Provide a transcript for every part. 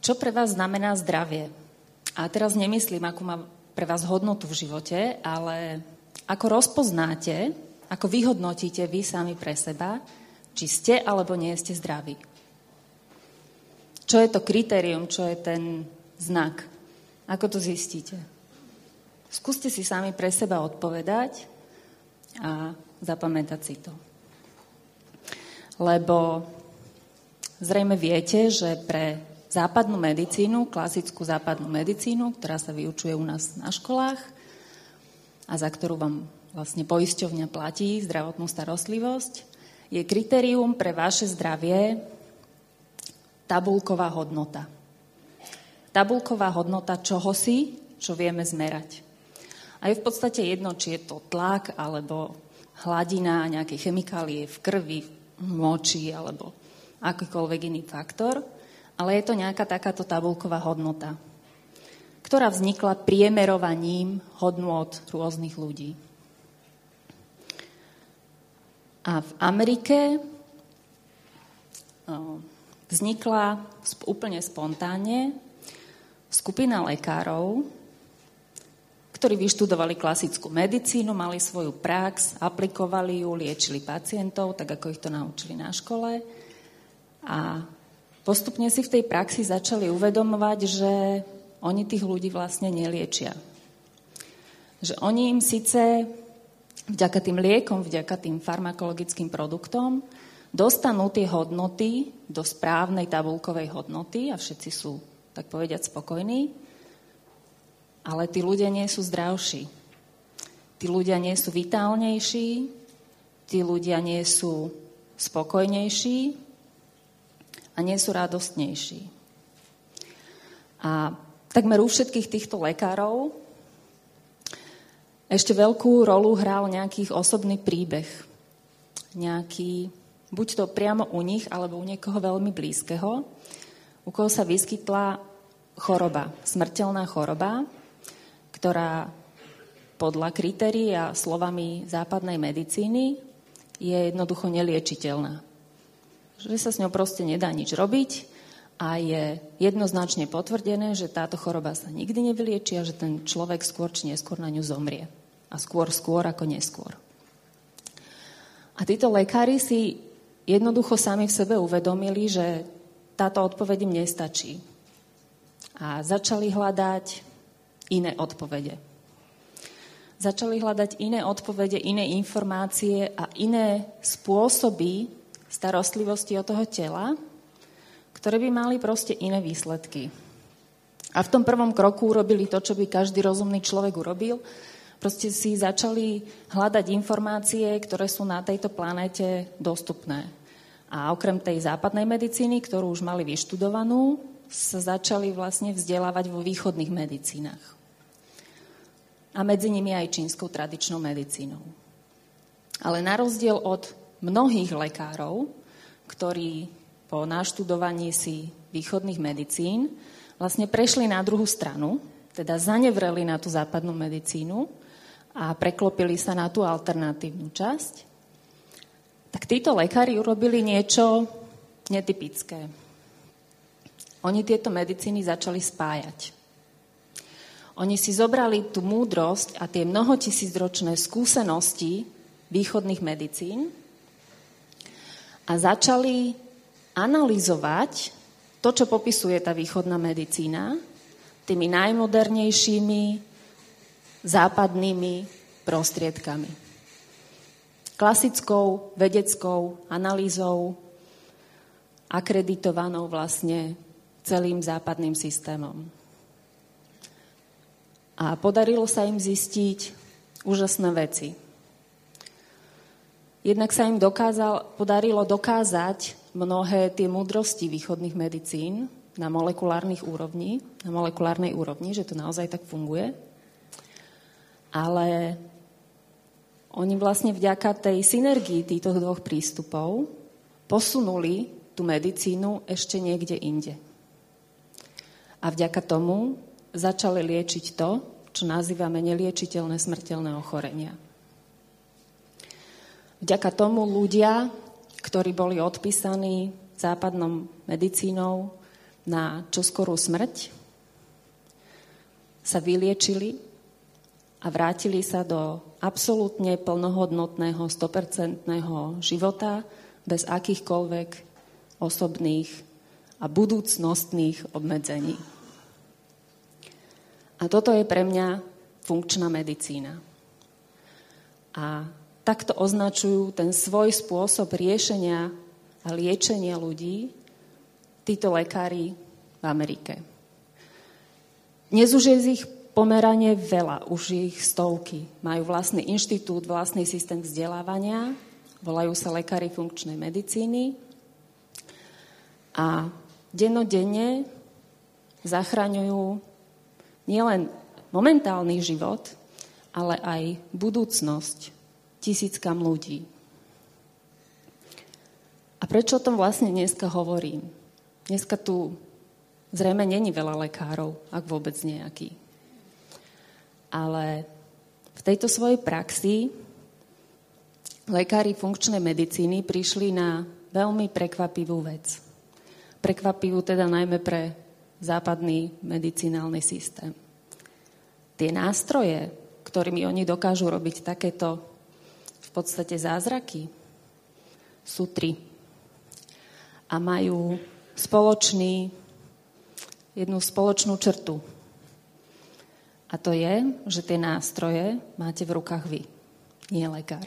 Čo pre vás znamená zdravie? A teraz nemyslím, akú má pre vás hodnotu v živote, ale ako rozpoznáte, ako vyhodnotíte vy sami pre seba, či ste alebo nie ste zdraví. Čo je to kritérium, čo je ten znak? Ako to zistíte? Skúste si sami pre seba odpovedať a zapamätať si to. Lebo zrejme viete, že pre západnú medicínu, klasickú západnú medicínu, ktorá sa vyučuje u nás na školách a za ktorú vám vlastne poisťovňa platí zdravotnú starostlivosť, je kritérium pre vaše zdravie tabuľková hodnota. Tabuľková hodnota čohosi, čo vieme zmerať. A je v podstate jedno, či je to tlak, alebo hladina nejakej chemikálie v krvi, v moči, alebo akýkoľvek iný faktor, ale je to nejaká takáto tabuľková hodnota, ktorá vznikla priemerovaním hodnôt rôznych ľudí. A v Amerike vznikla úplne spontánne skupina lekárov, ktorí vyštudovali klasickú medicínu, mali svoju prax, aplikovali ju, liečili pacientov, tak ako ich to naučili na škole. A postupne si v tej praxi začali uvedomovať, že oni tých ľudí vlastne neliečia. Že oni im síce vďaka tým liekom, vďaka tým farmakologickým produktom dostanú tie hodnoty do správnej tabuľkovej hodnoty a všetci sú, tak povediať, spokojní, ale tí ľudia nie sú zdravší. Tí ľudia nie sú vitálnejší, tí ľudia nie sú spokojnejší a nie sú radostnejší. A takmer u všetkých týchto lekárov ešte veľkú rolu hral nejaký osobný príbeh. Nejaký, buď to priamo u nich, alebo u niekoho veľmi blízkeho, u koho sa vyskytla choroba, smrteľná choroba, ktorá podľa kritérií a slovami západnej medicíny je jednoducho neliečiteľná. Že sa s ňou proste nedá nič robiť a je jednoznačne potvrdené, že táto choroba sa nikdy nevylieči a že ten človek skôr či neskôr na ňu zomrie. A skôr ako neskôr. A títo lekári si jednoducho sami v sebe uvedomili, že táto odpoveď im nestačí. A začali hľadať iné odpovede. Začali hľadať iné odpovede, iné informácie a iné spôsoby starostlivosti o toho tela, ktoré by mali proste iné výsledky. A v tom prvom kroku urobili to, čo by každý rozumný človek urobil. Proste si začali hľadať informácie, ktoré sú na tejto planéte dostupné. A okrem tej západnej medicíny, ktorú už mali vyštudovanú, sa začali vlastne vzdelávať vo východných medicínach. A medzi nimi aj čínskou tradičnou medicínou. Ale na rozdiel od mnohých lekárov, ktorí po naštudovaní si východných medicín vlastne prešli na druhú stranu, teda zanevreli na tú západnú medicínu a preklopili sa na tú alternatívnu časť, tak títo lekári urobili niečo netypické. Oni tieto medicíny začali spájať. Oni si zobrali tú múdrosť a tie mnohotisícročné skúsenosti východných medicín a začali analyzovať to, čo popisuje tá východná medicína, tými najmodernejšími západnými prostriedkami. Klasickou vedeckou analýzou, akreditovanou vlastne celým západným systémom. A podarilo sa im zistiť úžasné veci. Jednak sa im podarilo dokázať mnohé tie múdrosti východných medicín na molekulárnej úrovni, že to naozaj tak funguje. Ale oni vlastne vďaka tej synergii týchto dvoch prístupov posunuli tú medicínu ešte niekde inde. A vďaka tomu začali liečiť to, čo nazývame neliečiteľné smrteľné ochorenia. Vďaka tomu ľudia, ktorí boli odpísaní západnou medicínou, na čoskorú smrť, sa vyliečili a vrátili sa do absolútne plnohodnotného, 100% života bez akýchkoľvek osobných a budúcnostných obmedzení. A toto je pre mňa funkčná medicína. A takto označujú ten svoj spôsob riešenia a liečenia ľudí títo lekári v Amerike. Dnes už je ich pomerane veľa, už ich stovky. Majú vlastný inštitút, vlastný systém vzdelávania, volajú sa lekári funkčnej medicíny a dennodenne zachraňujú nielen momentálny život, ale aj budúcnosť tisíckam ľudí. A prečo o tom vlastne dneska hovorím? Dneska tu zrejme není veľa lekárov, ak vôbec nejaký. Ale v tejto svojej praxi lekári funkčnej medicíny prišli na veľmi prekvapivú vec. Prekvapivú teda najmä pre západný medicinálny systém. Tie nástroje, ktorými oni dokážu robiť takéto v podstate zázraky, sú 3. A majú jednu spoločnú črtu. A to je, že tie nástroje máte v rukách vy, nie lekár.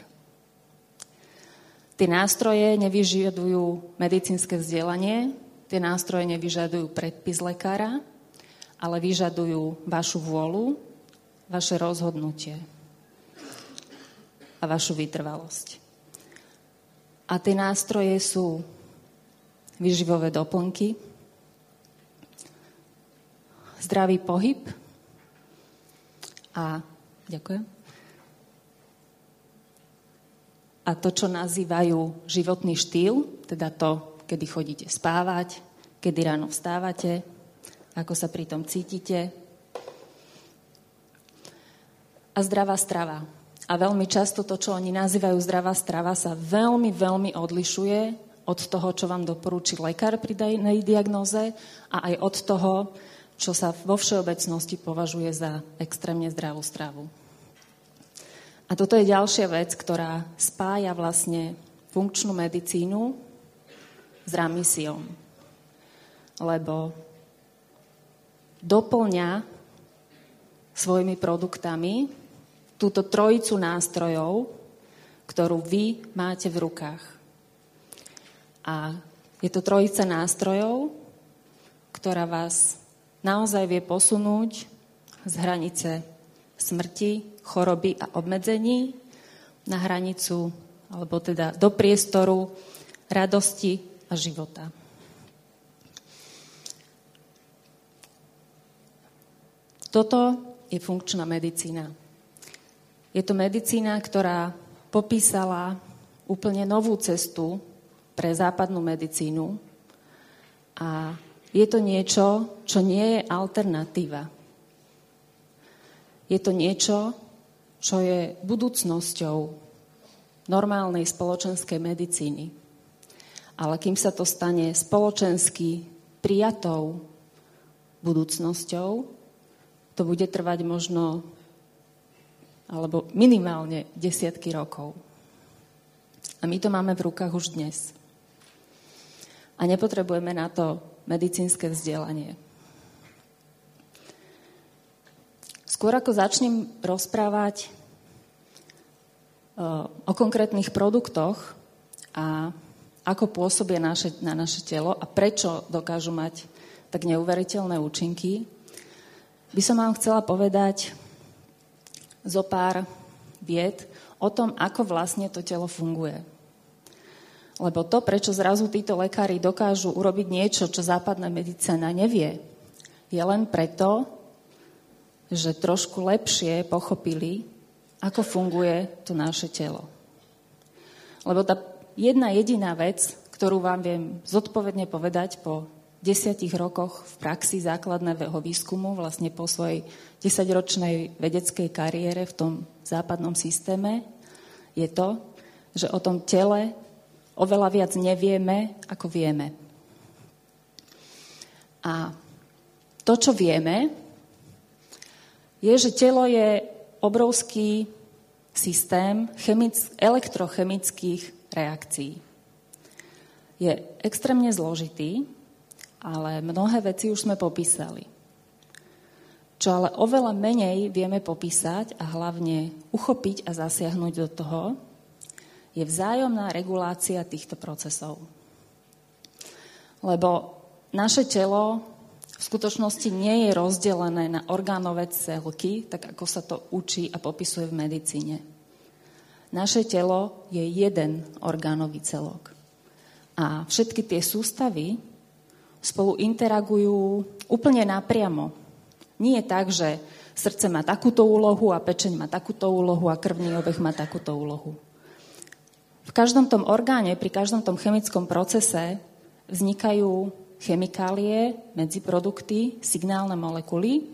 Tie nástroje nevyžadujú medicínske vzdelanie, tie nástroje nevyžadujú predpis lekára, ale vyžadujú vašu vôľu, vaše rozhodnutie a vašu vytrvalosť. A tie nástroje sú výživové doplnky, zdravý pohyb a to, čo nazývajú životný štýl, teda to, kedy chodíte spávať, kedy ráno vstávate, ako sa pri tom cítite. A zdravá strava. A veľmi často to, čo oni nazývajú zdravá strava, sa veľmi, veľmi odlišuje od toho, čo vám doporučí lekár pri danej diagnóze a aj od toho, čo sa vo všeobecnosti považuje za extrémne zdravú stravu. A toto je ďalšia vec, ktorá spája vlastne funkčnú medicínu s ramisiom. Lebo doplňa svojimi produktami túto trojicu nástrojov, ktorú vy máte v rukách. A je to trojica nástrojov, ktorá vás naozaj vie posunúť z hranice smrti, choroby a obmedzení na hranicu, alebo teda do priestoru radosti a života. Toto je funkčná medicína. Je to medicína, ktorá popísala úplne novú cestu pre západnú medicínu a je to niečo, čo nie je alternatíva. Je to niečo, čo je budúcnosťou normálnej spoločenskej medicíny. Ale kým sa to stane spoločensky prijatou budúcnosťou, to bude trvať možno, alebo minimálne 10 rokov. A my to máme v rukách už dnes. A nepotrebujeme na to medicínske vzdelanie. Skôr ako začnem rozprávať o konkrétnych produktoch a ako pôsobia na naše telo a prečo dokážu mať tak neuveriteľné účinky, by som vám chcela povedať zo pár vied o tom, ako vlastne to telo funguje. Lebo to, prečo zrazu títo lekári dokážu urobiť niečo, čo západná medicína nevie, je len preto, že trošku lepšie pochopili, ako funguje to naše telo. Lebo tá jedna jediná vec, ktorú vám viem zodpovedne povedať po 10 rokoch v praxi základného výskumu, vlastne po svojej 10-ročnej vedeckej kariére v tom západnom systéme, je to, že o tom tele oveľa viac nevieme, ako vieme. A to, čo vieme, je, že telo je obrovský systém elektrochemických reakcií. Je extrémne zložitý, ale mnohé veci už sme popísali. Čo ale oveľa menej vieme popísať a hlavne uchopiť a zasiahnuť do toho, je vzájomná regulácia týchto procesov. Lebo naše telo v skutočnosti nie je rozdelené na orgánové celky, tak ako sa to učí a popisuje v medicíne. Naše telo je jeden orgánový celok. A všetky tie sústavy spolu interagujú úplne napriamo. Nie je tak, že srdce má takúto úlohu a pečeň má takúto úlohu a krvný obeh má takúto úlohu. V každom tom orgáne, pri každom tom chemickom procese vznikajú chemikálie, medziprodukty, signálne molekuly,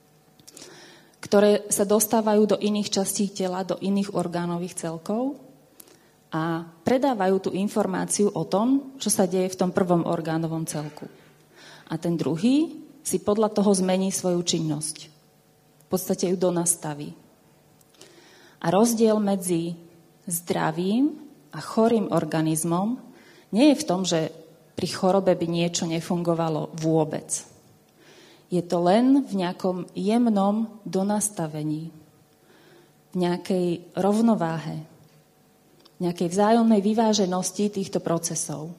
ktoré sa dostávajú do iných častí tela, do iných orgánových celkov a predávajú tú informáciu o tom, čo sa deje v tom prvom orgánovom celku. A ten druhý si podľa toho zmení svoju činnosť. V podstate ju donastaví. A rozdiel medzi zdravým a chorým organizmom nie je v tom, že pri chorobe by niečo nefungovalo vôbec. Je to len v nejakom jemnom donastavení, v nejakej rovnováhe, v nejakej vzájomnej vyváženosti týchto procesov.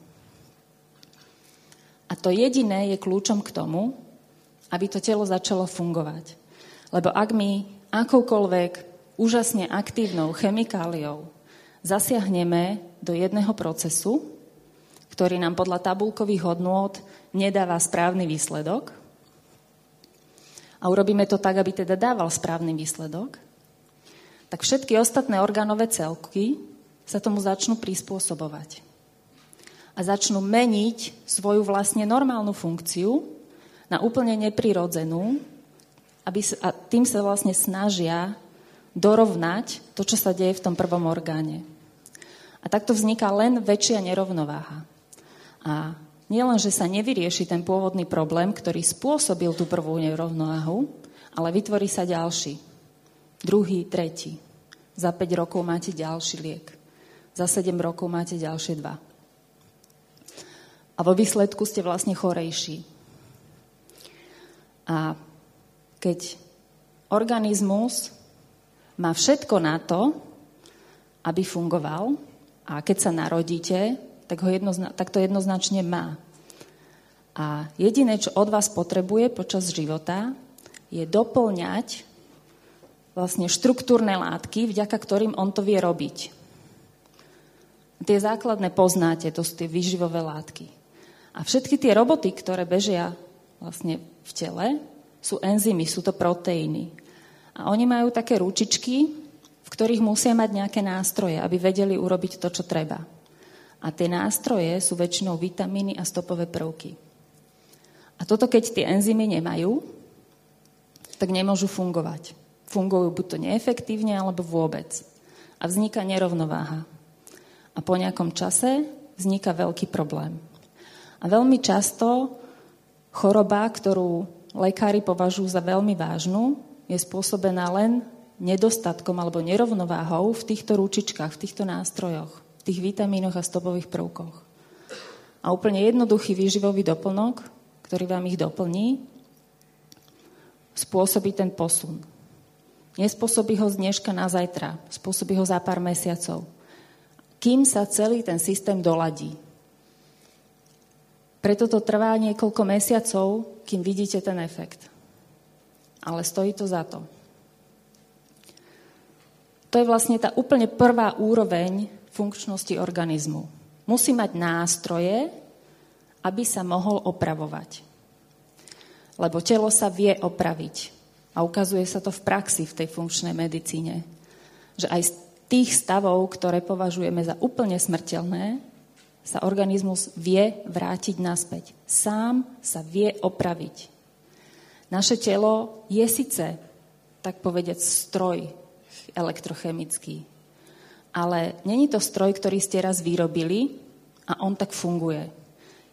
A to jediné je kľúčom k tomu, aby to telo začalo fungovať. Lebo ak my akoukoľvek úžasne aktívnou chemikáliou zasiahneme do jedného procesu, ktorý nám podľa tabuľkových hodnôt nedáva správny výsledok, a urobíme to tak, aby teda dával správny výsledok, tak všetky ostatné orgánové celky sa tomu začnú prispôsobovať. A začnú meniť svoju vlastne normálnu funkciu na úplne neprirodzenú, a tým sa vlastne snažia dorovnať to, čo sa deje v tom prvom orgáne. A takto vzniká len väčšia nerovnováha. A nielen, že sa nevyrieši ten pôvodný problém, ktorý spôsobil tú prvú nerovnováhu, ale vytvorí sa ďalší. Druhý, tretí. Za 5 rokov máte ďalší liek. Za 7 rokov máte ďalšie 2. A vo výsledku ste vlastne chorejší. A keď organizmus má všetko na to, aby fungoval, a keď sa narodíte, tak to jednoznačne má. A jediné, čo od vás potrebuje počas života, je doplňať vlastne štruktúrne látky, vďaka ktorým on to vie robiť. Tie základné poznáte, to sú tie výživové látky. A všetky tie roboty, ktoré bežia vlastne v tele, sú enzymy, sú to proteíny. A oni majú také ručičky, v ktorých musia mať nejaké nástroje, aby vedeli urobiť to, čo treba. A tie nástroje sú väčšinou vitamíny a stopové prvky. A toto, keď tie enzymy nemajú, tak nemôžu fungovať. Fungujú buď to neefektívne, alebo vôbec. A vzniká nerovnováha. A po nejakom čase vzniká veľký problém. A veľmi často choroba, ktorú lekári považujú za veľmi vážnu, je spôsobená len nedostatkom alebo nerovnováhou v týchto ručičkách, v týchto nástrojoch, v tých vitamínoch a stopových prvkoch. A úplne jednoduchý výživový doplnok, ktorý vám ich doplní, spôsobí ten posun. Nespôsobí ho z dneška na zajtra, spôsobí ho za pár mesiacov, kým sa celý ten systém doladí. Preto to trvá niekoľko mesiacov, kým vidíte ten efekt. Ale stojí to za to. To je vlastne tá úplne prvá úroveň funkčnosti organizmu. Musí mať nástroje, aby sa mohol opravovať. Lebo telo sa vie opraviť. A ukazuje sa to v praxi, v tej funkčnej medicíne. Že aj z tých stavov, ktoré považujeme za úplne smrteľné, sa organizmus vie vrátiť naspäť. Sám sa vie opraviť. Naše telo je síce, tak povedať, stroj elektrochemický. Ale není to stroj, ktorý ste raz vyrobili a on tak funguje.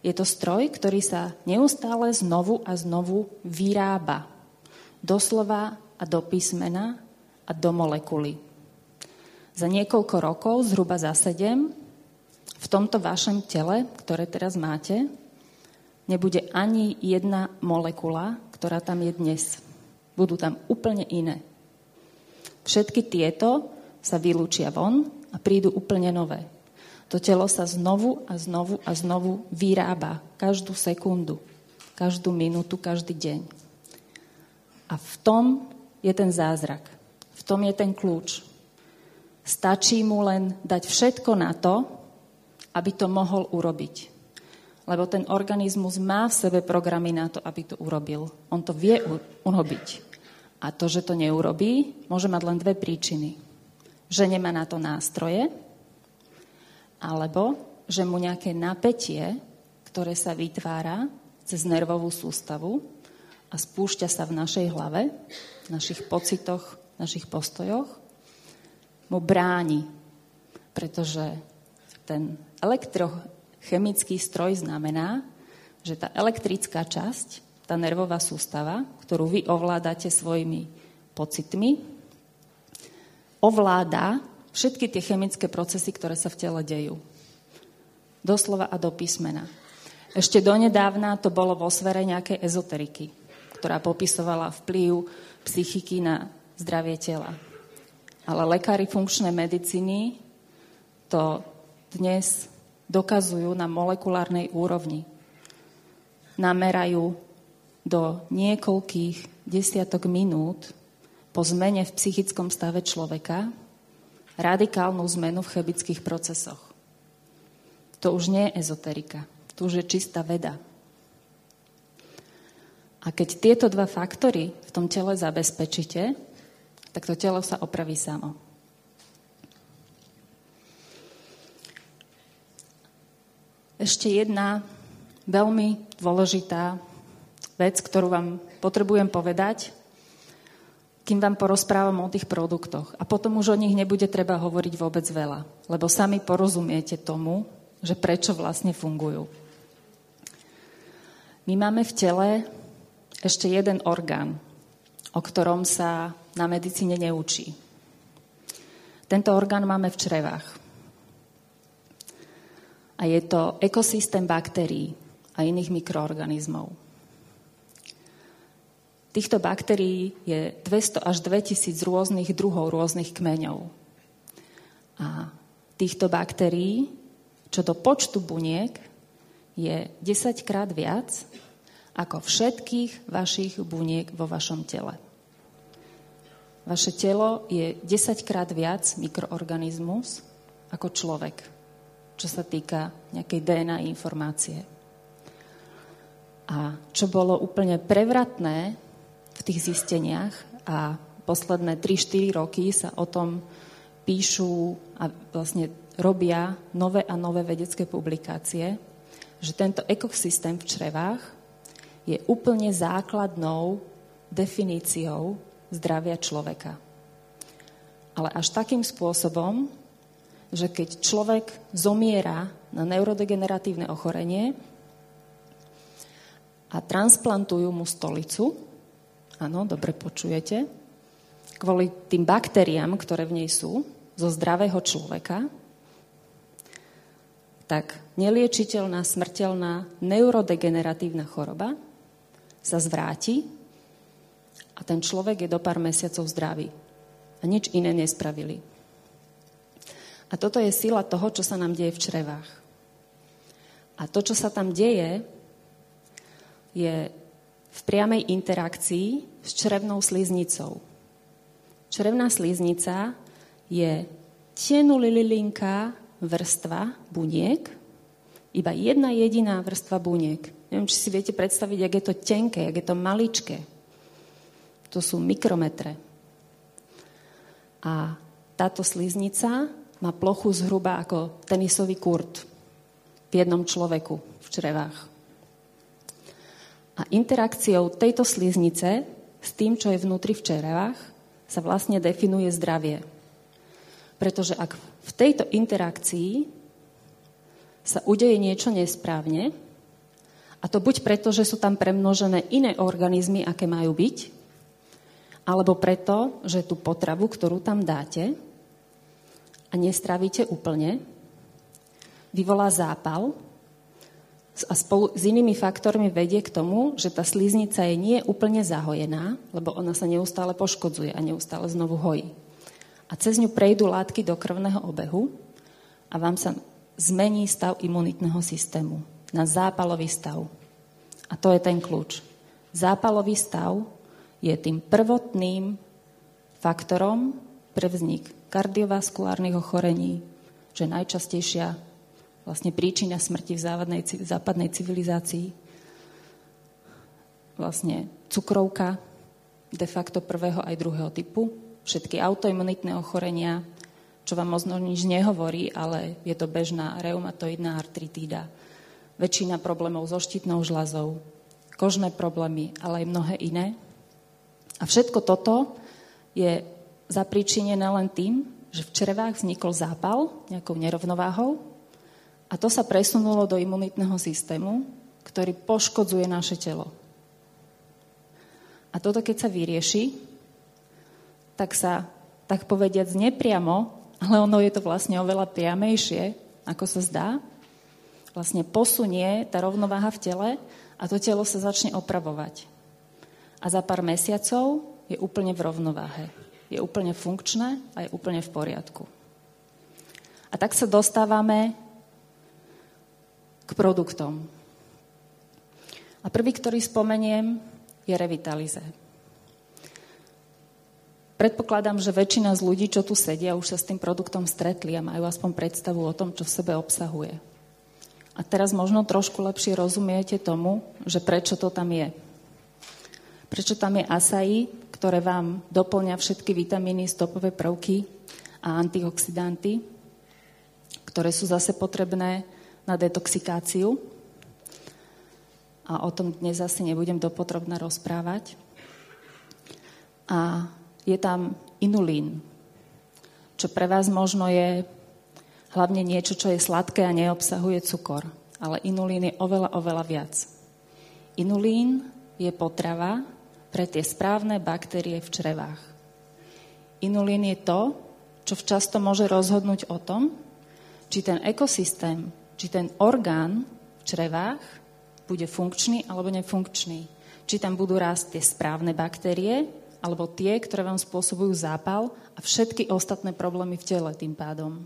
Je to stroj, ktorý sa neustále znovu a znovu vyrába. Doslova a do písmena a do molekuly. Za niekoľko rokov, zhruba za 7, v tomto vašom tele, ktoré teraz máte, nebude ani jedna molekula, ktorá tam je dnes. Budú tam úplne iné. Všetky tieto sa vylúčia von a prídu úplne nové. To telo sa znovu a znovu a znovu vyrába každú sekundu, každú minútu, každý deň. A v tom je ten zázrak. V tom je ten kľúč. Stačí mu len dať všetko na to, aby to mohol urobiť. Lebo ten organizmus má v sebe programy na to, aby to urobil. On to vie urobiť. A to, že to neurobí, môže mať len dve príčiny. Že nemá na to nástroje, alebo že mu nejaké napätie, ktoré sa vytvára cez nervovú sústavu a spúšťa sa v našej hlave, v našich pocitoch, v našich postojoch, mu bráni. Pretože ten elektrochemický stroj znamená, že tá elektrická časť, tá nervová sústava, ktorú vy ovládate svojimi pocitmi, ovláda všetky tie chemické procesy, ktoré sa v tele dejú. Doslova a do písmena. Ešte donedávna to bolo vo sfére nejakej ezoteriky, ktorá popisovala vplyv psychiky na zdravie tela. Ale lekári funkčnej medicíny to dnes dokazujú na molekulárnej úrovni. Namerajú do niekoľkých desiatok minút po zmene v psychickom stave človeka radikálnu zmenu v chemických procesoch. To už nie je ezoterika, to už je čistá veda. A keď tieto dva faktory v tom tele zabezpečíte, tak to telo sa opraví samo. Ešte jedna veľmi dôležitá vec, ktorú vám potrebujem povedať, kým vám porozprávam o tých produktoch. A potom už o nich nebude treba hovoriť vôbec veľa, lebo sami porozumiete tomu, že prečo vlastne fungujú. My máme v tele ešte jeden orgán, o ktorom sa na medicíne neučí. Tento orgán máme v črevách. A je to ekosystém baktérií a iných mikroorganizmov. Týchto baktérií je 200 až 2000 rôznych druhov, rôznych kmeňov. A týchto baktérií, čo do počtu buniek, je 10-krát viac ako všetkých vašich buniek vo vašom tele. Vaše telo je 10-krát viac mikroorganizmus ako človek, čo sa týka nejakej DNA informácie. A čo bolo úplne prevratné v tých zisteniach a posledné 3-4 roky sa o tom píšu a vlastne robia nové a nové vedecké publikácie, že tento ekosystém v črevách je úplne základnou definíciou zdravia človeka. Ale až takým spôsobom, že keď človek zomiera na neurodegeneratívne ochorenie a transplantujú mu stolicu, áno, dobre počujete, kvôli tým baktériám, ktoré v nej sú, zo zdravého človeka, tak neliečiteľná, smrteľná neurodegeneratívna choroba sa zvráti a ten človek je do pár mesiacov zdravý. A nič iné nespravili. A toto je sila toho, čo sa nám deje v črevách. A to, čo sa tam deje, je v priamej interakcii s črevnou sliznicou. Črevná sliznica je tenulililinká vrstva buniek, iba jedna jediná vrstva buniek. Neviem, či si viete predstaviť, jak je to tenké, jak je to maličké. To sú mikrometre. A táto sliznica má plochu zhruba ako tenisový kurt v jednom človeku v črevách. A interakciou tejto sliznice s tým, čo je vnútri v črevách, sa vlastne definuje zdravie. Pretože ak v tejto interakcii sa udeje niečo nesprávne, A to buď preto, že sú tam premnožené iné organizmy, aké majú byť, alebo preto, že tú potravu, ktorú tam dáte a nestravíte úplne, vyvolá zápal a spolu s inými faktormi vedie k tomu, že tá sliznica je nie úplne zahojená, lebo ona sa neustále poškodzuje a neustále znovu hojí. A cez ňu prejdú látky do krvného obehu a vám sa zmení stav imunitného systému na zápalový stav. A to je ten kľúč. Zápalový stav je tým prvotným faktorom pre vznik kardiovaskulárnych ochorení, že najčastejšia vlastne príčina smrti v západnej civilizácii. Vlastne cukrovka, de facto prvého aj druhého typu, všetky autoimunitné ochorenia, čo vám možno nič nehovorí, ale je to bežná reumatoidná artritída, väčšina problémov so štítnou žľazou, kožné problémy, ale aj mnohé iné. A všetko toto je zapríčinené len tým, že v črevách vznikol zápal nejakou nerovnováhou a to sa presunulo do imunitného systému, ktorý poškodzuje naše telo. A toto, keď sa vyrieši, tak sa, tak povediac, nepriamo, ale ono je to vlastne oveľa priamejšie, ako sa zdá, vlastne posunie tá rovnováha v tele a to telo sa začne opravovať. A za pár mesiacov je úplne v rovnováhe. Je úplne funkčné a je úplne v poriadku. A tak sa dostávame k produktom. A prvý, ktorý spomeniem, je Revitalize. Predpokladám, že väčšina z ľudí, čo tu sedia, už sa s tým produktom stretli a majú aspoň predstavu o tom, čo v sebe obsahuje. A teraz možno trošku lepšie rozumiete tomu, že prečo to tam je. Prečo tam je acai, ktoré vám doplňa všetky vitamíny, stopové prvky a antioxidanty, ktoré sú zase potrebné na detoxikáciu. A o tom dnes asi nebudem dopodrobna rozprávať. A je tam inulín, čo pre vás možno je hlavne niečo, čo je sladké a neobsahuje cukor. Ale inulín je oveľa, oveľa viac. Inulín je potrava pre tie správne baktérie v črevách. Inulín je to, čo často môže rozhodnúť o tom, či ten ekosystém, či ten orgán v črevách bude funkčný alebo nefunkčný. Či tam budú rásť tie správne baktérie, alebo tie, ktoré vám spôsobujú zápal a všetky ostatné problémy v tele tým pádom.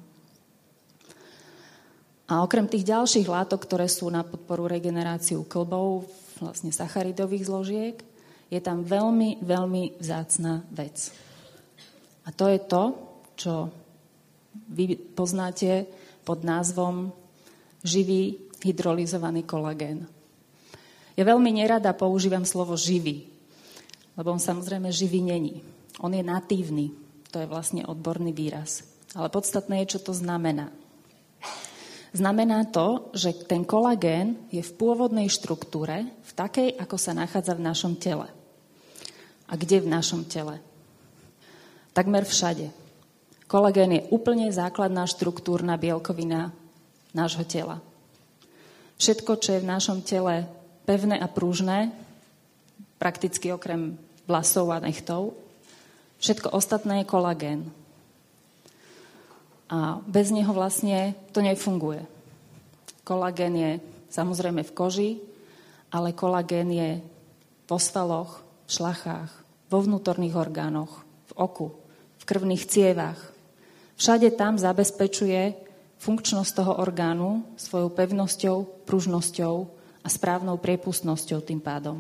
A okrem tých ďalších látok, ktoré sú na podporu regeneráciu kĺbov, vlastne sacharidových zložiek, je tam veľmi, veľmi vzácna vec. A to je to, čo vy poznáte pod názvom živý hydrolyzovaný kolagén. Ja veľmi nerada používam slovo živý, lebo on samozrejme živý není. On je natívny, to je vlastne odborný výraz. Ale podstatné je, čo to znamená. Znamená to, že ten kolagén je v pôvodnej štruktúre, v takej, ako sa nachádza v našom tele. A kde v našom tele? Takmer všade. Kolagén je úplne základná štruktúrna bielkovina nášho tela. Všetko, čo je v našom tele pevné a pružné, prakticky okrem vlasov a nechtov, všetko ostatné je kolagén. A bez neho vlastne to nefunguje. Kolagén je samozrejme v koži, ale kolagén je vo svaloch, v šlachách, vo vnútorných orgánoch, v oku, v krvných cievach. Všade tam zabezpečuje funkčnosť toho orgánu svojou pevnosťou, pružnosťou a správnou priepustnosťou tým pádom.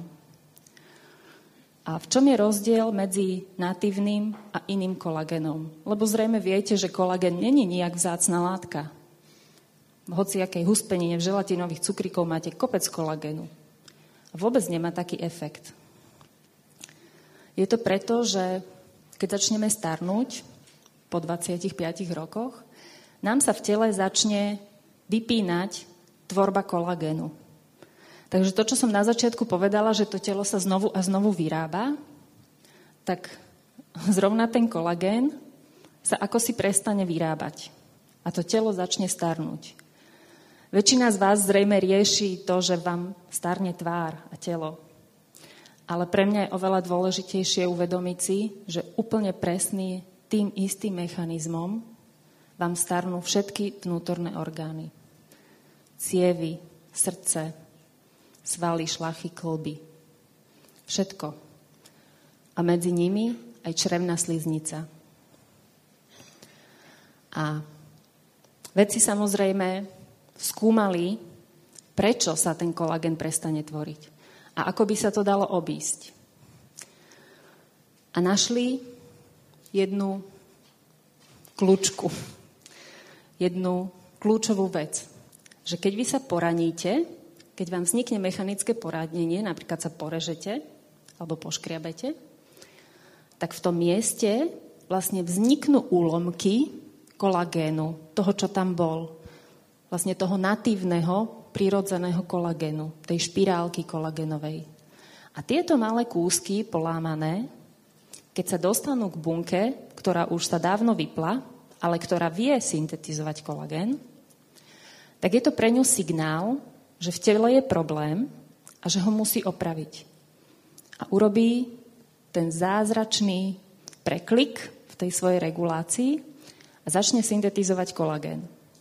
A v čom je rozdiel medzi natívnym a iným kolagénom? Lebo zrejme viete, že kolagén není nijak vzácna látka. V hociakej huspenine, v želatinových cukríkov máte kopec kolagénu. A vôbec nemá taký efekt. Je to preto, že keď začneme starnúť po 25 rokoch, nám sa v tele začne vypínať tvorba kolagénu. Takže to, čo som na začiatku povedala, že to telo sa znovu a znovu vyrába, tak zrovna ten kolagén sa ako si prestane vyrábať. A to telo začne starnúť. Väčšina z vás zrejme rieši to, že vám starne tvár a telo. Ale pre mňa je oveľa dôležitejšie uvedomiť si, že úplne presný tým istým mechanizmom vám starnú všetky vnútorné orgány. Cievy, srdce, svaly, šlachy, kĺby. Všetko. A medzi nimi aj črevná sliznica. A vedci samozrejme skúmali, prečo sa ten kolagén prestane tvoriť a ako by sa to dalo obísť. A našli jednu kľúčku, jednu kľúčovú vec, že keď vy sa poraníte, keď vám vznikne mechanické poranenie, napríklad sa porežete alebo poškriabete, tak v tom mieste vlastne vzniknú úlomky kolagénu, toho, čo tam bol. Vlastne toho natívneho, prirodzeného kolagénu, tej špirálky kolagénovej. A tieto malé kúsky polámané, keď sa dostanú k bunke, ktorá už sa dávno vypla, ale ktorá vie syntetizovať kolagén, tak je to pre ňu signál, že v tele je problém a že ho musí opraviť. A urobí ten zázračný preklik v tej svojej regulácii a začne syntetizovať kolagén.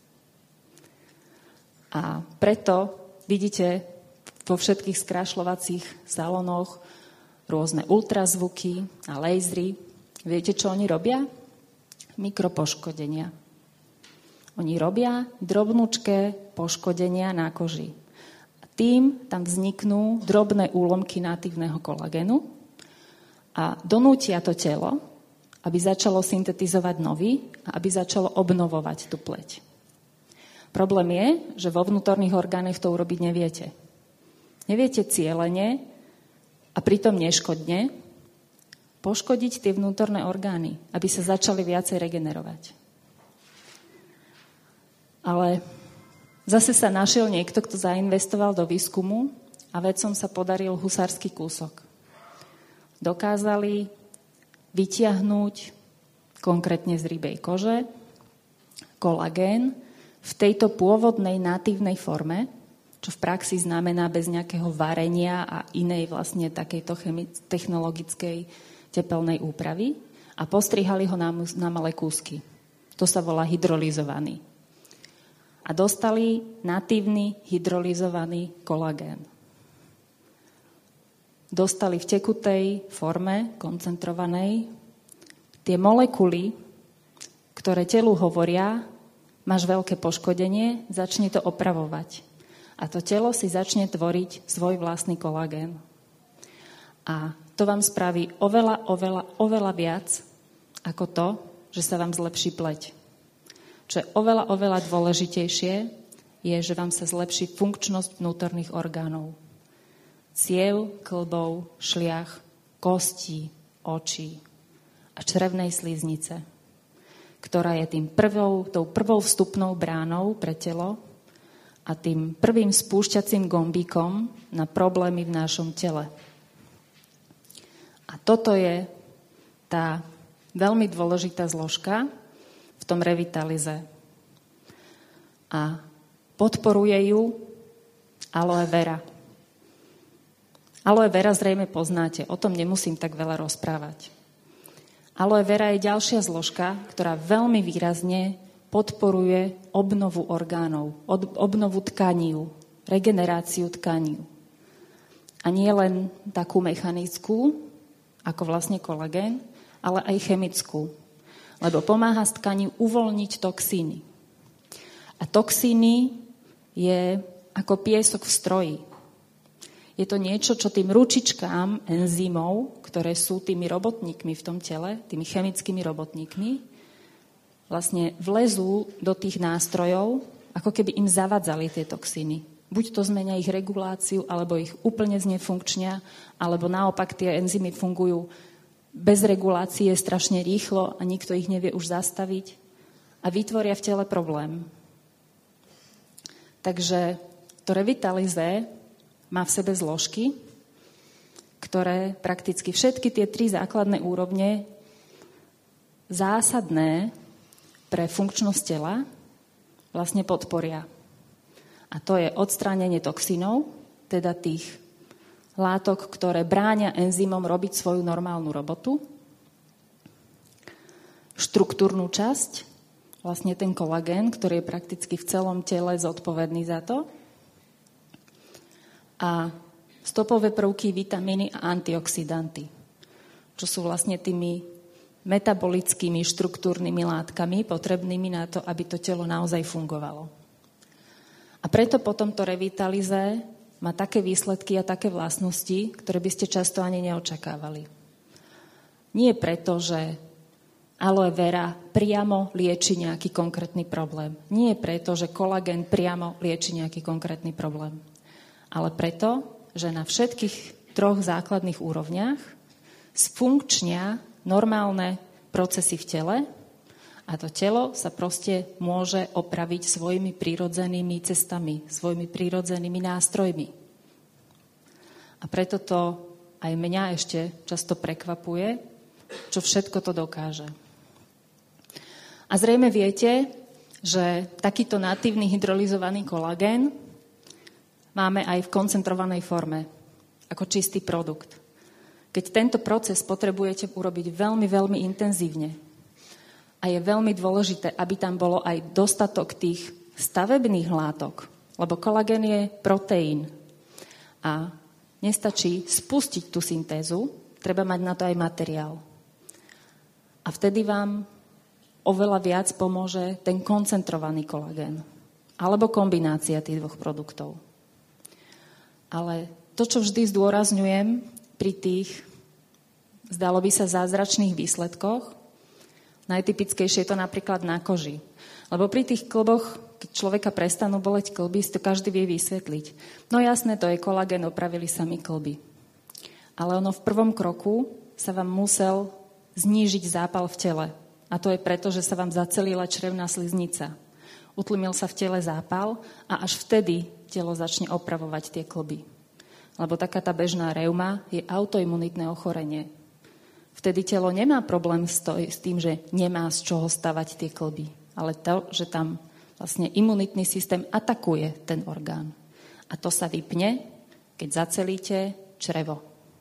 A preto vidíte vo všetkých skrášľovacích salónoch rôzne ultrazvuky a lasery. Viete, čo oni robia? Mikropoškodenia. Oni robia drobnúčké poškodenia na koži. A tým tam vzniknú drobné úlomky natívneho kolagénu a donútia to telo, aby začalo syntetizovať nový a aby začalo obnovovať tú pleť. Problém je, že vo vnútorných orgánoch to urobiť neviete. Neviete cielene a pritom neškodne poškodiť tie vnútorné orgány, aby sa začali viacej regenerovať. Ale zase sa našiel niekto, kto zainvestoval do výskumu a vedcom sa podaril husársky kúsok. Dokázali vytiahnuť konkrétne z rybej kože kolagén v tejto pôvodnej natívnej forme, čo v praxi znamená bez nejakého varenia a inej vlastne takejto technologickej tepelnej úpravy a postrihali ho na malé kúsky. To sa volá hydrolyzovaný. A dostali natívny hydrolyzovaný kolagén. Dostali v tekutej forme, koncentrovanej, tie molekuly, ktoré telu hovoria, máš veľké poškodenie, začni to opravovať. A to telo si začne tvoriť svoj vlastný kolagén. A to vám spraví oveľa viac ako to, že sa vám zlepší pleť. Čo je oveľa dôležitejšie, je, že vám sa zlepší funkčnosť vnútorných orgánov. Ciev, kĺbov, šliach, kostí, očí a črevnej sliznice, ktorá je tou prvou vstupnou bránou pre telo a tým prvým spúšťacím gombíkom na problémy v našom tele. A toto je tá veľmi dôležitá zložka v tom revitalize. A podporuje ju aloe vera. Aloe vera zrejme poznáte, o tom nemusím tak veľa rozprávať. Aloe vera je ďalšia zložka, ktorá veľmi výrazne podporuje obnovu orgánov, obnovu tkanív, regeneráciu tkanív. A nie len takú mechanickú, ako vlastne kolagén, ale aj chemickú. Lebo pomáha z tkaní uvoľniť toxíny. A toxíny je ako piesok v stroji. Je to niečo, čo tým ručičkám enzymov, ktoré sú tými robotníkmi v tom tele, tými chemickými robotníkmi, vlastne vlezú do tých nástrojov, ako keby im zavadzali tie toxíny. Buď to zmenia ich reguláciu, alebo ich úplne znefunkčnia, alebo naopak tie enzymy fungujú bez regulácie strašne rýchlo a nikto ich nevie už zastaviť a vytvoria v tele problém. Takže to revitalizé má v sebe zložky, ktoré prakticky všetky tie 3 základné úrovne zásadné pre funkčnosť tela vlastne podporia. A to je odstránenie toxínov, teda tých látok, ktoré bránia enzymom robiť svoju normálnu robotu. Štruktúrnu časť, vlastne ten kolagén, ktorý je prakticky v celom tele zodpovedný za to. A stopové prvky, vitamíny a antioxidanty, čo sú vlastne tými metabolickými štruktúrnymi látkami potrebnými na to, aby to telo naozaj fungovalo. A preto potom to revitalizé má také výsledky a také vlastnosti, ktoré by ste často ani neočakávali. Nie preto, že aloe vera priamo lieči nejaký konkrétny problém. Nie preto, že kolagén priamo lieči nejaký konkrétny problém. Ale preto, že na všetkých troch základných úrovniach sfunkčnia normálne procesy v tele a to telo sa proste môže opraviť svojimi prírodzenými cestami, svojimi prírodzenými nástrojmi. A preto to aj mňa ešte často prekvapuje, čo všetko to dokáže. A zrejme viete, že takýto natívny hydrolyzovaný kolagén máme aj v koncentrovanej forme, ako čistý produkt. Keď tento proces potrebujete urobiť veľmi, veľmi intenzívne a je veľmi dôležité, aby tam bolo aj dostatok tých stavebných látok, lebo kolagén je proteín a nestačí spustiť tú syntézu, treba mať na to aj materiál. A vtedy vám oveľa viac pomôže ten koncentrovaný kolagén alebo kombinácia tých dvoch produktov. Ale to, čo vždy zdôrazňujem pri tých, zdalo by sa, zázračných výsledkoch, najtypickejšie je to napríklad na koži. Lebo pri tých klboch, keď človeka prestanú boleť klby, si to každý vie vysvetliť. No jasné, to je kolagén, opravili sa mi klby. Ale ono v prvom kroku sa vám musel znížiť zápal v tele. A to je preto, že sa vám zacelila črevná sliznica. Utlmil sa v tele zápal a až vtedy telo začne opravovať tie klby. Lebo taká tá bežná reuma je autoimunitné ochorenie. Vtedy telo nemá problém s tým, že nemá z čoho stavať tie klby, ale to, že tam vlastne imunitný systém atakuje ten orgán. A to sa vypne, keď zacelíte črevo.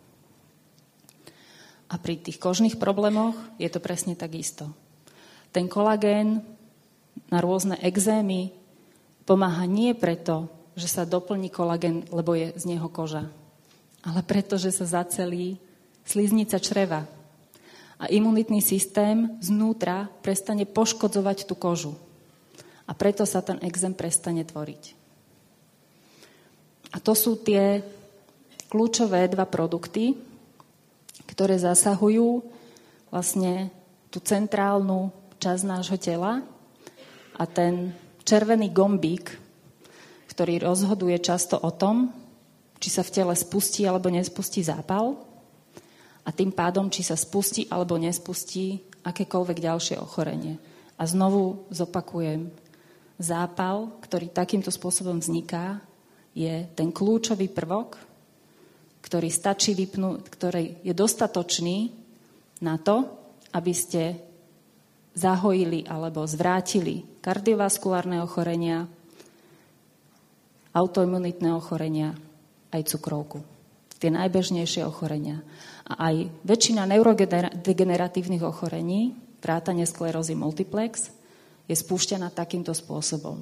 A pri tých kožných problémoch je to presne takisto. Ten kolagén na rôzne ekzémy pomáha nie preto, že sa doplní kolagén, lebo je z neho koža, ale preto, že sa zacelí sliznica čreva. A imunitný systém znútra prestane poškodzovať tú kožu. A preto sa ten ekzém prestane tvoriť. A to sú tie kľúčové dva produkty, ktoré zasahujú vlastne tú centrálnu časť nášho tela a ten červený gombík, ktorý rozhoduje často o tom, či sa v tele spustí alebo nespustí zápal a tým pádom, či sa spustí alebo nespustí akékoľvek ďalšie ochorenie. A znovu zopakujem, zápal, ktorý takýmto spôsobom vzniká, je ten kľúčový prvok, ktorý stačí vypnúť, ktorý je dostatočný na to, aby ste zahojili alebo zvrátili kardiovaskulárne ochorenia, autoimunitné ochorenia, aj cukrovku. Tie najbežnejšie ochorenia. A aj väčšina neurodegeneratívnych ochorení, vrátane sklerózy multiplex, je spúšťaná takýmto spôsobom.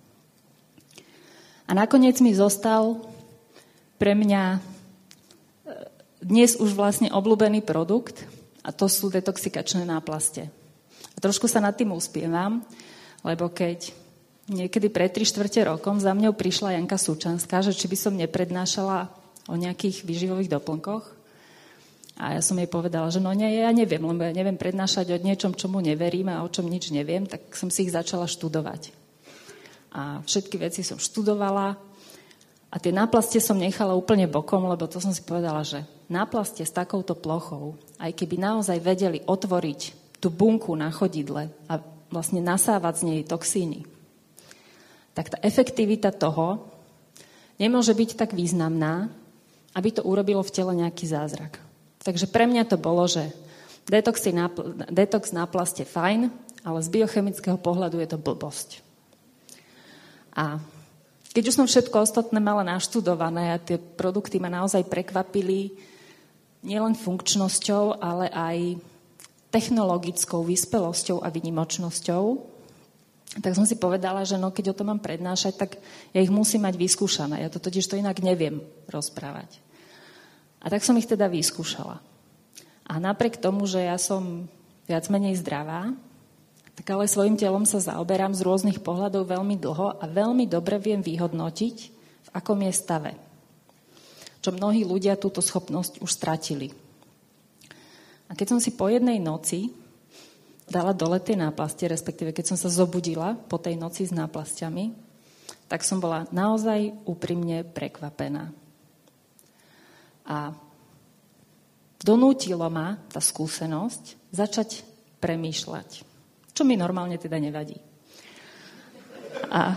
A nakoniec mi zostal pre mňa dnes už vlastne obľúbený produkt a to sú detoxikačné náplaste. A trošku sa nad tým uspievam, lebo keď niekedy pred 3/4 rokom za mňou prišla Janka Súčanská, že či by som neprednášala o nejakých výživových doplnkoch. A ja som jej povedala, že no nie, ja neviem, lebo ja neviem prednášať o niečom, čomu neverím a o čom nič neviem, tak som si ich začala študovať. A všetky veci som študovala a tie náplastie som nechala úplne bokom, lebo to som si povedala, že náplastie s takouto plochou, aj keby naozaj vedeli otvoriť tú bunku na chodidle a vlastne nasávať z nej toxíny, tak tá efektivita toho nemôže byť tak významná, aby to urobilo v tele nejaký zázrak. Takže pre mňa to bolo, že detox náplast je fajn, ale z biochemického pohľadu je to blbosť. A Keď už som všetko ostatné mala naštudované a tie produkty ma naozaj prekvapili nielen funkčnosťou, ale aj technologickou vyspelosťou a výnimočnosťou, tak som si povedala, že keď o tom mám prednášať, tak ja ich musím mať vyskúšané. Ja to totiž to inak neviem rozprávať. A tak som ich teda vyskúšala. A napriek tomu, že ja som viac menej zdravá, tak ale svojim telom sa zaoberám z rôznych pohľadov veľmi dlho a veľmi dobre viem vyhodnotiť, v akom je stave. Čo mnohí ľudia túto schopnosť už stratili. A keď som si po jednej noci dala dole tie náplastie, respektíve keď som sa zobudila po tej noci s náplastiami, tak som bola naozaj úprimne prekvapená. A donútilo ma tá skúsenosť začať premýšľať. Čo mi normálne teda nevadí. A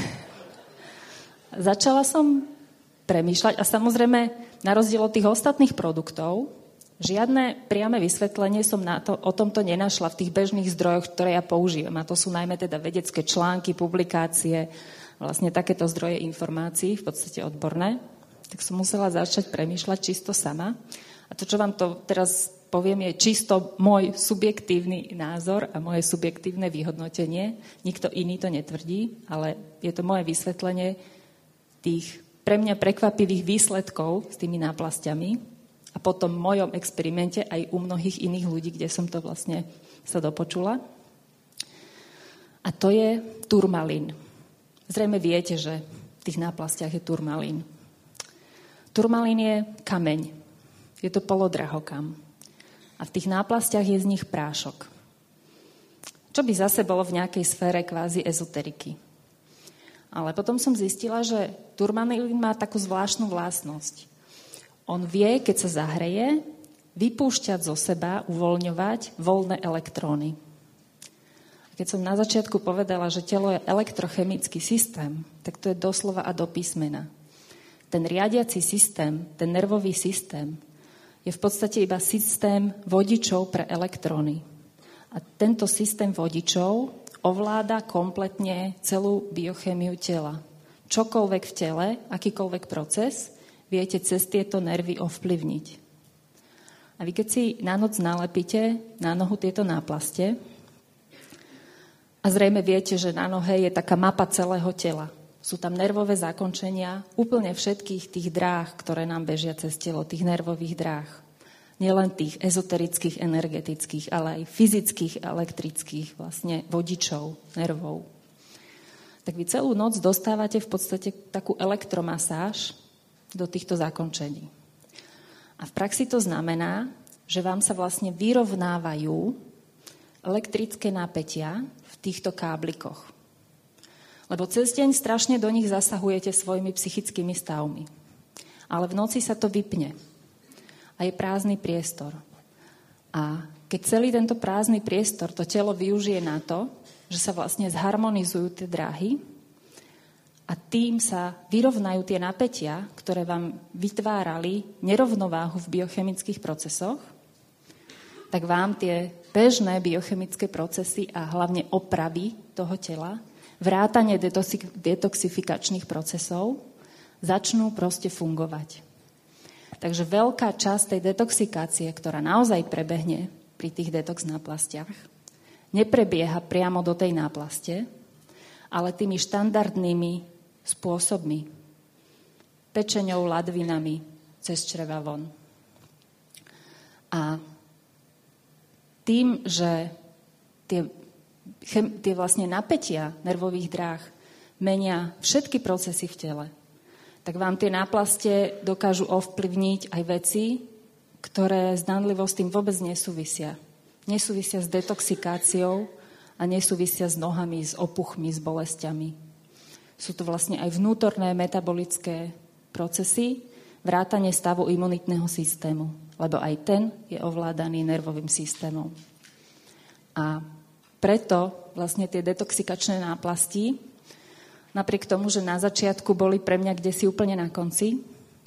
začala som premýšľať a samozrejme na rozdiel od tých ostatných produktov žiadne priame vysvetlenie som o tomto nenašla v tých bežných zdrojoch, ktoré ja používam. A to sú najmä teda vedecké články, publikácie, vlastne takéto zdroje informácií, v podstate odborné. Tak som musela začať premýšľať čisto sama. A to, čo vám to teraz poviem, je čisto môj subjektívny názor a moje subjektívne vyhodnotenie. Nikto iný to netvrdí, ale je to moje vysvetlenie tých pre mňa prekvapivých výsledkov s tými náplastiami a potom v mojom experimente aj u mnohých iných ľudí, kde som to vlastne sa dopočula. A to je turmalín. Zrejme viete, že v tých náplastiach je turmalín. Turmalín je kameň. Je to polodrahokam. A v tých náplastiach je z nich prášok. Čo by zase bolo v nejakej sfére kvázi ezoteriky. Ale potom som zistila, že turmalín má takú zvláštnu vlastnosť. On vie, keď sa zahreje, vypúšťať zo seba, uvoľňovať voľné elektróny. A keď som na začiatku povedala, že telo je elektrochemický systém, tak to je doslova a do písmena. Ten riadiaci systém, ten nervový systém, je v podstate iba systém vodičov pre elektróny. A tento systém vodičov ovláda kompletne celú biochémiu tela. Čokoľvek v tele, akýkoľvek proces, viete cez tieto nervy ovplyvniť. A vy keď si na noc nalepíte na nohu tieto náplastie, a zrejme viete, že na nohe je taká mapa celého tela. Sú tam nervové zakončenia úplne všetkých tých dráh, ktoré nám bežia cez telo, tých nervových dráh. Nielen tých ezoterických, energetických, ale aj fyzických, elektrických vlastne vodičov, nervov. Tak vy celú noc dostávate v podstate takú elektromasáž do týchto zakončení. A v praxi to znamená, že vám sa vlastne vyrovnávajú elektrické napätia v týchto káblikoch. Lebo cez deň strašne do nich zasahujete svojimi psychickými stavmi. Ale v noci sa to vypne. A je prázdny priestor. A keď celý tento prázdny priestor to telo využije na to, že sa vlastne zharmonizujú tie dráhy a tým sa vyrovnajú tie napätia, ktoré vám vytvárali nerovnováhu v biochemických procesoch, tak vám tie bežné biochemické procesy a hlavne opravy toho tela, vrátanie detoxifikačných procesov, začnú proste fungovať. Takže veľká časť tej detoxikácie, ktorá naozaj prebehne pri tých detox náplastiach, neprebieha priamo do tej náplaste, ale tými štandardnými spôsobmi. Pečeňou, ladvinami, cez čreva von. A tým, že tie vlastne napätia nervových dráh menia všetky procesy v tele, tak vám tie náplastie dokážu ovplyvniť aj veci, ktoré zdanlivo s tým vôbec nesúvisia. Nesúvisia s detoxikáciou a nesúvisia s nohami, s opuchmi, s bolestiami. Sú to vlastne aj vnútorné metabolické procesy, vrátanie stavu imunitného systému, lebo aj ten je ovládaný nervovým systémom. A preto vlastne tie detoxikačné náplasti, napriek tomu, že na začiatku boli pre mňa kdesi úplne na konci,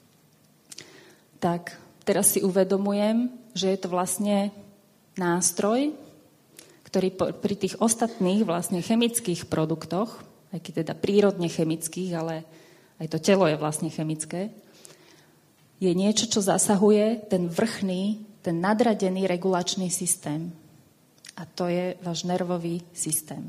tak teraz si uvedomujem, že je to vlastne nástroj, ktorý pri tých ostatných vlastne chemických produktoch, aj keď teda prírodne chemických, ale aj to telo je vlastne chemické, je niečo, čo zasahuje ten vrchný, ten nadradený regulačný systém. A to je váš nervový systém.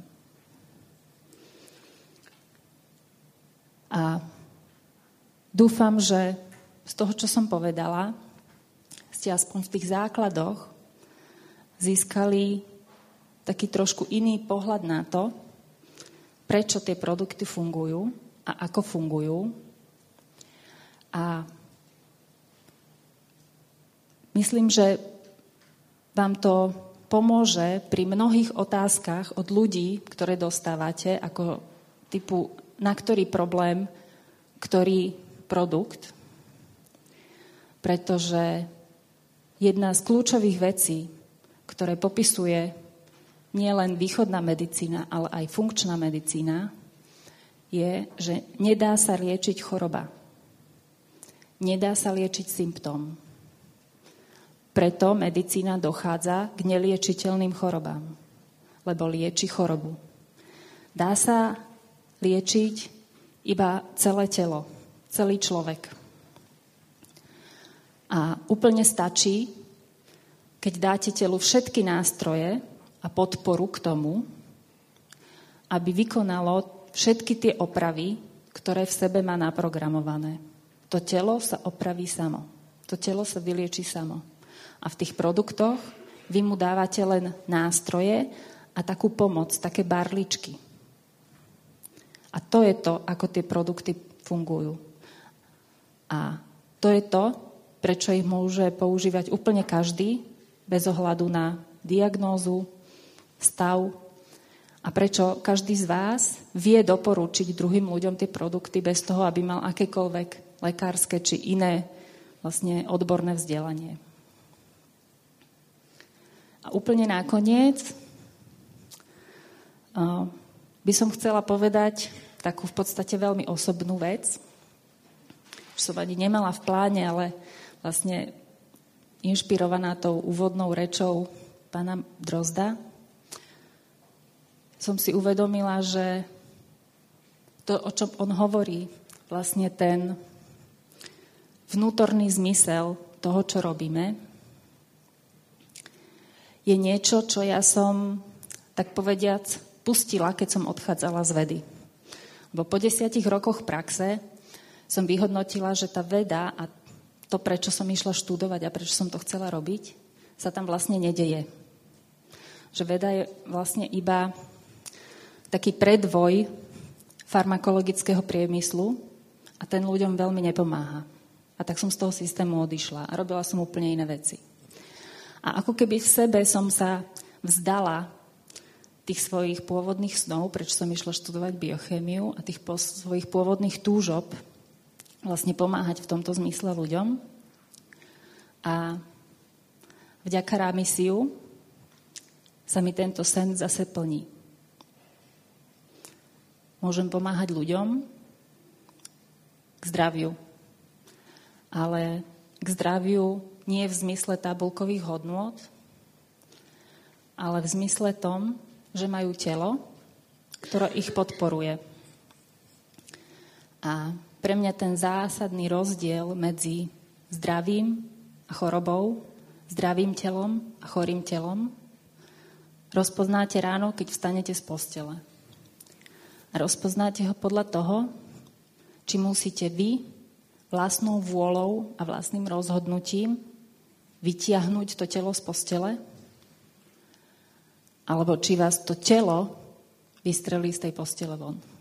A dúfam, že z toho, čo som povedala, ste aspoň v tých základoch získali taký trošku iný pohľad na to, prečo tie produkty fungujú a ako fungujú. A myslím, že vám to pomôže pri mnohých otázkach od ľudí, ktoré dostávate, ako typu, na ktorý problém, ktorý produkt. Pretože jedna z kľúčových vecí, ktoré popisuje nielen východná medicína, ale aj funkčná medicína, je, že nedá sa liečiť choroba. Nedá sa liečiť symptóm. Preto medicína dochádza k neliečiteľným chorobám, lebo lieči chorobu. Dá sa liečiť iba celé telo, celý človek. A úplne stačí, keď dáte telu všetky nástroje a podporu k tomu, aby vykonalo všetky tie opravy, ktoré v sebe má naprogramované. To telo sa opraví samo. To telo sa vylieči samo. A v tých produktoch vy mu dávate len nástroje a takú pomoc, také barličky. A to je to, ako tie produkty fungujú. A to je to, prečo ich môže používať úplne každý, bez ohľadu na diagnózu, stav a prečo každý z vás vie doporučiť druhým ľuďom tie produkty bez toho, aby mal akékoľvek lekárske či iné vlastne odborné vzdelanie. A úplne nakoniec by som chcela povedať takú v podstate veľmi osobnú vec, už som ani nemala v pláne, ale vlastne inšpirovaná tou úvodnou rečou pána Drozda, som si uvedomila, že to, o čom on hovorí, vlastne ten vnútorný zmysel toho, čo robíme, je niečo, čo ja som, tak povediac, pustila, keď som odchádzala z vedy. Lebo po 10 rokoch praxe som vyhodnotila, že tá veda a to, prečo som išla študovať a prečo som to chcela robiť, sa tam vlastne nedeje. Že veda je vlastne iba taký predvoj farmakologického priemyslu a ten ľuďom veľmi nepomáha. A tak som z toho systému odišla a robila som úplne iné veci. A ako keby v sebe som sa vzdala tých svojich pôvodných snov, prečo som išla študovať biochémiu a tých svojich pôvodných túžob vlastne pomáhať v tomto zmysle ľuďom. A vďaka Ramisiu sa mi tento sen zase plní. Môžem pomáhať ľuďom k zdraviu. Ale k zdraviu nie v zmysle tabuľkových hodnôt, ale v zmysle tom, že majú telo, ktoré ich podporuje. A pre mňa ten zásadný rozdiel medzi zdravím a chorobou, zdravým telom a chorým telom rozpoznáte ráno, keď vstanete z postele. A rozpoznáte ho podľa toho, či musíte vy vlastnou vôľou a vlastným rozhodnutím vytiahnuť to telo z postele, alebo či vás to telo vystrelí z tej postele von.